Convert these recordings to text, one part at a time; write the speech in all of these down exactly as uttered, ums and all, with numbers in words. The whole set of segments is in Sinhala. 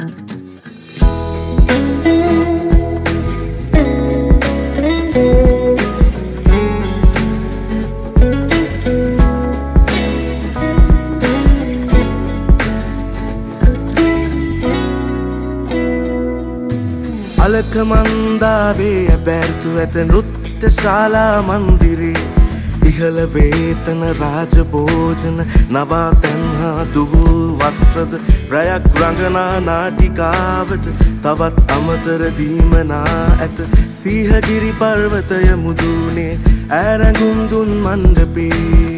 අලකමන්දාවේ ඇබැර්තු ඇත නෘත්‍ය ශාලා මන්දිරේ ඉහළ වේතන රාජභෝජන නවාතැන් හා දුහු වස්ත්‍රද රැයක් රඟනා නාටිකාවට තවත් අමතර දීමනා ඇත සීහගිරි පර්වතය මුදුනේ ඈරඟුම් දුන් මණ්ඩපේ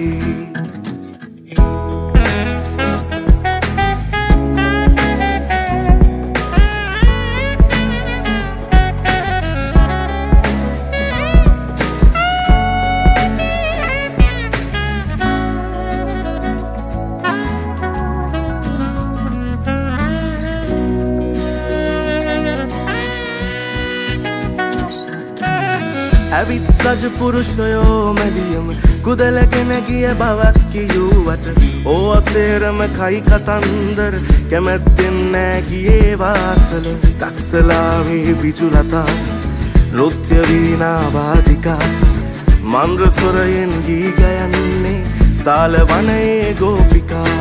ඇවිත් රජ පුරුෂයෝ මැදියම කුදලගෙන ගිය බවත් කිව්වට ඕවා සේරම කයි කතන්දර කැමැත්තෙන් නෑ ගියේ වාසල තක්සලාවේ විජුලතා නෘත්‍ය වීණා වාදිකා මන්ද්‍ර ස්වරයෙන් ගී ගයන්නේ සාල වනයේ ගෝපිකා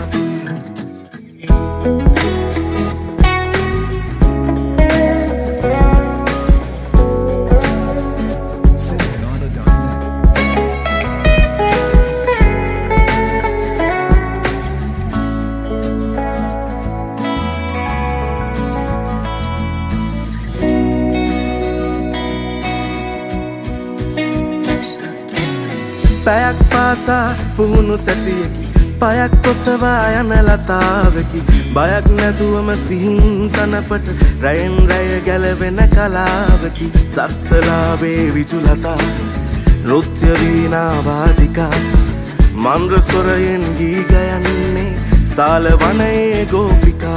පැයක් පාසා පුහුණු සැසියකි පයක් කොසවා යන ලතාවකි බයක් නැතුවම සිහින් තනපට රැයෙන් රැය ගැලවෙන කලාවකි තක්සලාවේ විජුලතා නෘත්‍ය වීණා වාදිකා මන්ද්‍ර ස්වරයෙන් ගී ගයන්නේ සාල වනයේ ගෝපිකා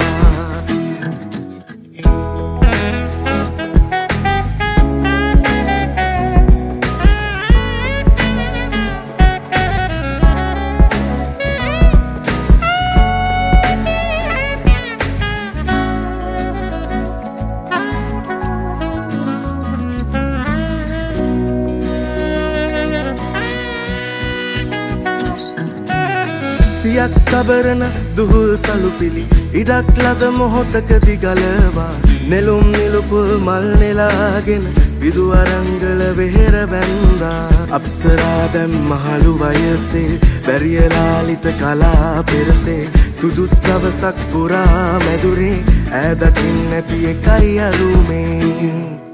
සියක් තබරන දුහුල් සලුපිලි ඉඩක් ලද මොහොතකදි ගලවා නෙළුම් නිලුපුල් මල් නෙලාගෙන විදු අරංගල වෙහෙර වැන්දා අප්සරා දැම් මහලු වයසේ බැරියලාලිත කලා පෙරසේ තුදුස් දවසක් පුරා මැදුරේ ඈ දකින්න නැති එකයි අරුමේ